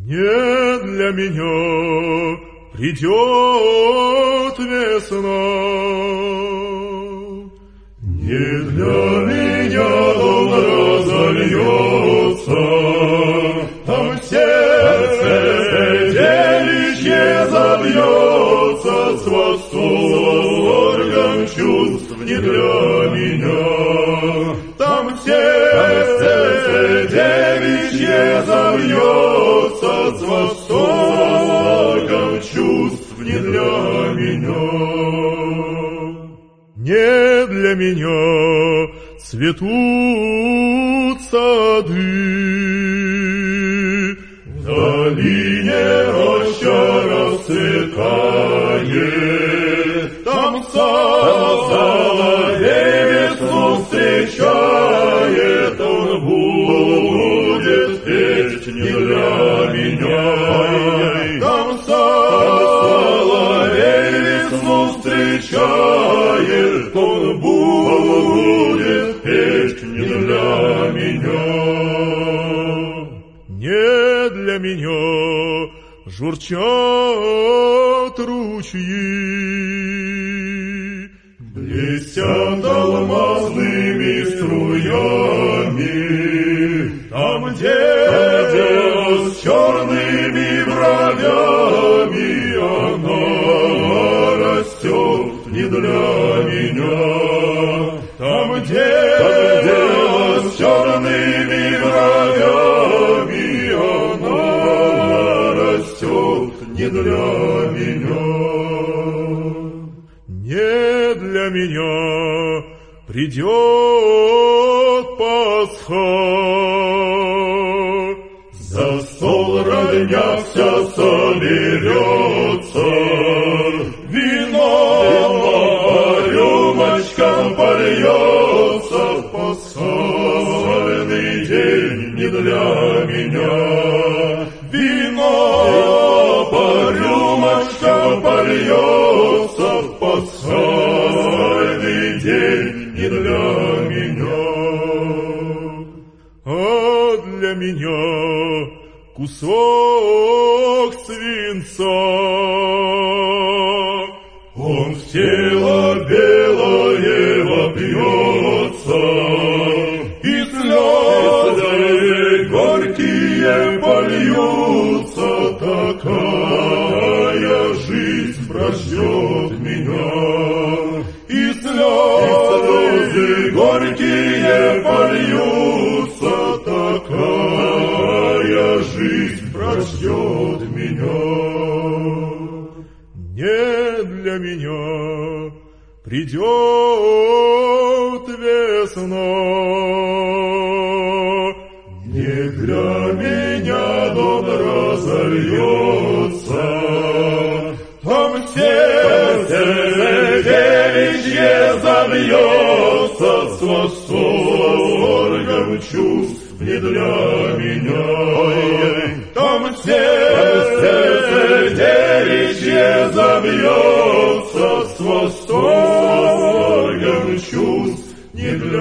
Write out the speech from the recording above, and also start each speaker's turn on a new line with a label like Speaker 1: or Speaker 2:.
Speaker 1: Не для меня придет весна, не для меня дом разольется, там сердце девичье забьется с восторгом чувств не для меня. Там сердце девичье забьется с восторгом чувств не для меня. Не для меня цветут сады, в долине роща расцветает, там соловей-весну встречает, он будет петь не для меня. Там соловей-весну встречает, он будет петь не для меня. Не для меня журчат ручьи, блестят алмазными струями, там дева с черными бровями, она растет не для меня. Там дева с черными бровями, она растет не для меня. Не для меня придет Пасха, за стол родня вся соберется, вино по рюмочкам польется, пасхальный день не для меня. Вино по рюмочкам польется, пасхальный день не для меня. А для меня кусок свинца, он в тело белое вопьется, и слезы горькие польются, такая жизнь прождет меня. И слезы горькие польются, такая жизнь прождет меня. Не для меня придет весна, не для меня дом разольется, там сердце девичье забьется с восторгом чувств не для меня. Там сердце девичье забьется с восторгом чувств не для